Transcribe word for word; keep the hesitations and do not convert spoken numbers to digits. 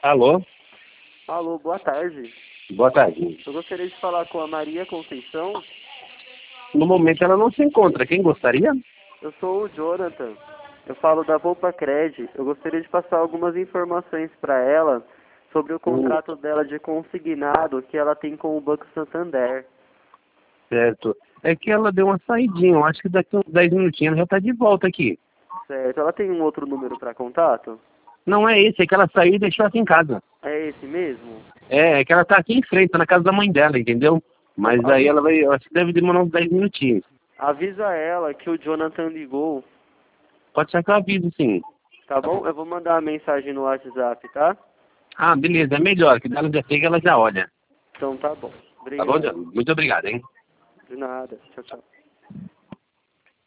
Alô? Alô, boa tarde. Boa tarde. Eu gostaria de falar com a Maria Conceição. No momento ela não se encontra. Quem gostaria? Eu sou o Jonathan. Eu falo da Volpa Cred. Eu gostaria de passar algumas informações para ela sobre o contrato dela de consignado que ela tem com o Banco Santander. Certo. É que ela deu uma saidinha. Eu acho que daqui uns dez minutinhos ela já está de volta aqui. Certo. Ela tem um outro número para contato? Não é esse, é que ela saiu e deixou aqui em casa. É esse mesmo? É, é que ela tá aqui em frente, tá na casa da mãe dela, entendeu? Mas aí ela vai, eu acho que deve demorar uns dez minutinhos. Avisa ela que o Jonathan ligou. Pode ser que eu aviso, sim. Tá bom? Eu vou mandar uma mensagem no WhatsApp, tá? Ah, beleza, é melhor, que dela já chega, ela já olha. Então tá bom. Tá bom, Obrigado. John? Muito obrigado, hein? De nada. Tchau, tchau.